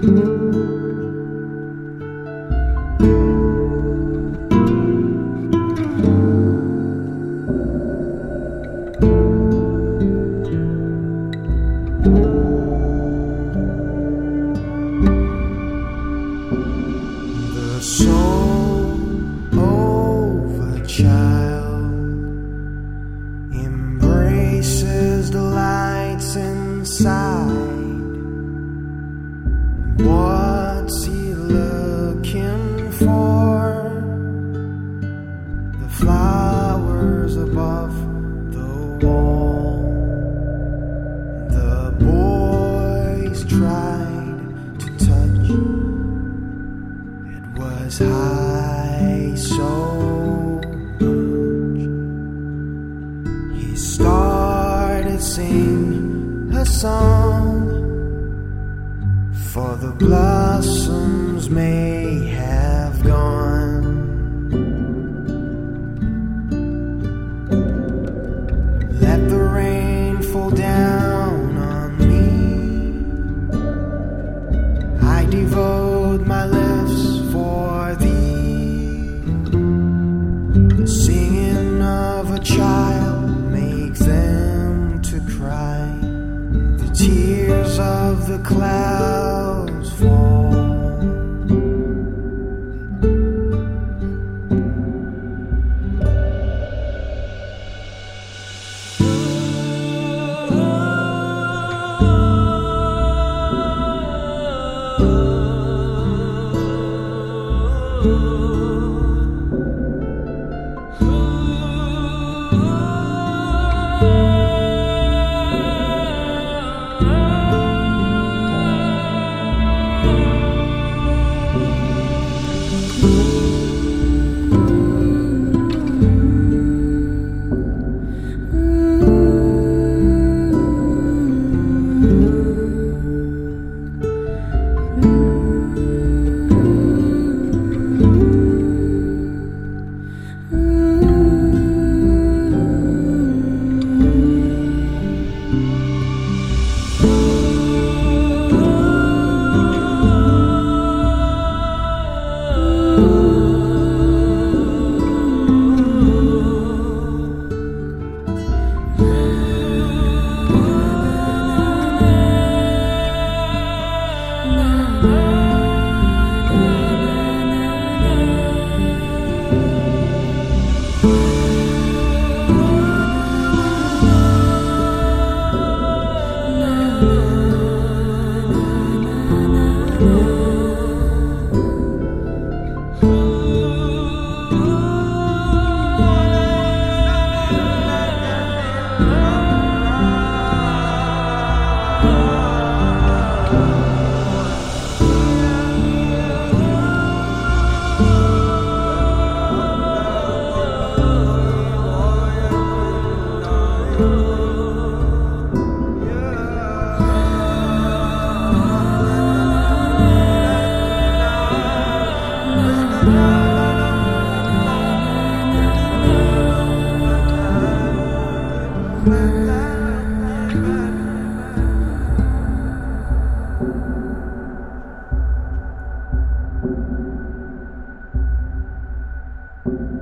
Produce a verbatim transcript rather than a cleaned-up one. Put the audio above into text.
The soul of a child embraces the lights inside. What's he looking for? The flowers above the wall. The boys tried to touch. It was high so much. He started singing a song, for the blossoms may have gone. Let the rain fall down on me. I devote my lips for thee. The singing of a child makes them to cry. The tears of the clouds fall. you